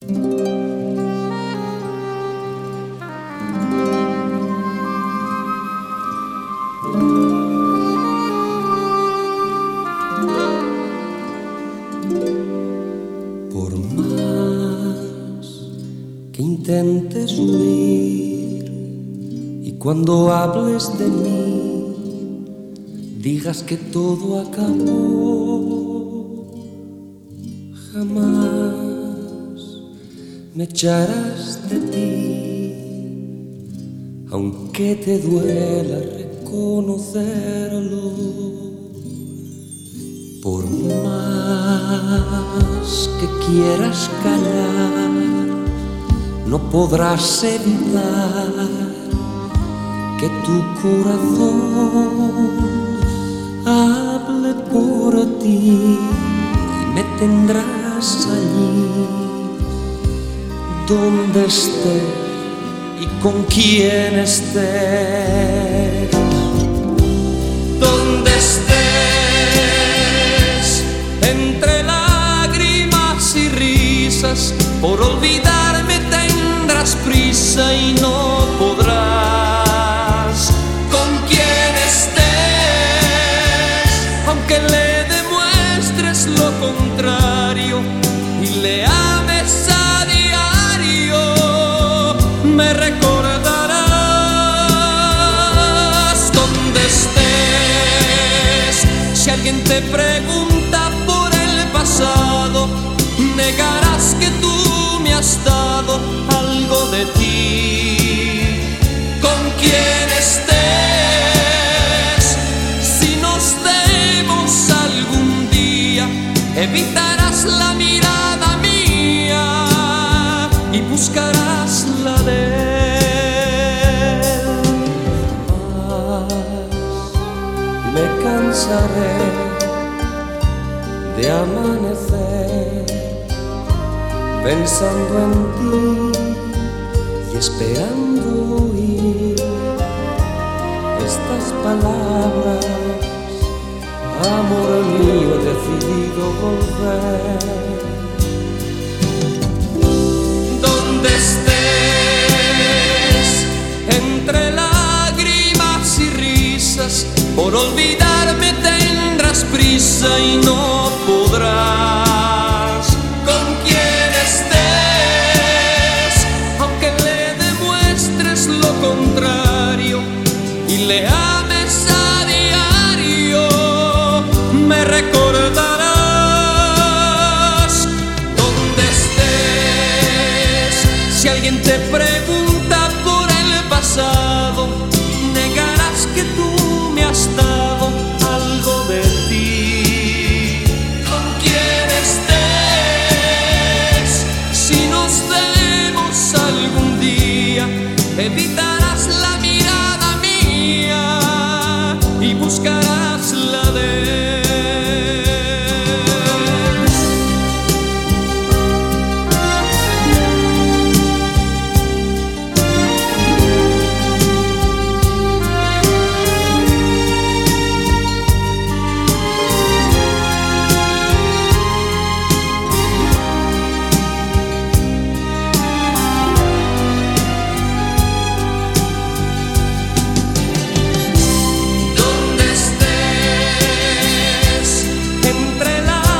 Por más que intentes huir y cuando hables de mí digas que todo acabó, jamás me echarás de ti, aunque te duela reconocerlo. Por más que quieras callar, no podrás evitar que tu corazón hable por ti y me tendrás allí donde estés y con quien estés, donde estés, entre lágrimas y risas. Por olvidarme tendrás prisa y no podrás. Con quien estés, aunque le demuestres lo contrario y le ames a diario, me recordarás. Donde estés, si alguien te pregunta por el pasado, negarás que tú me has dado algo de ti. Con quien estés, si nos vemos algún día, evitarás la mirada mía y buscarás la de él. Mas me cansaré de amanecer pensando en ti y esperando oír estas palabras. Amor mío, he decidido volver. Donde estés, entre lágrimas y risas, por olvidarme tendrás prisa y no podrás. Con quien estés, aunque le demuestres lo contrario y le ames a diario, me recordarás. Donde estés, si alguien te pregunta por el pasado, negarás que tú me has dado algo de ti. Con quien estés, si nos vemos algún día, evitarás la mirada mía y buscarás la de él.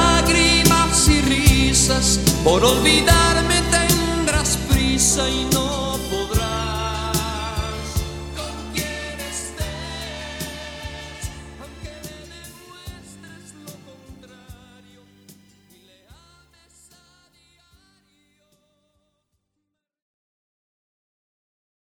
Por olvidarme tendrás prisa y no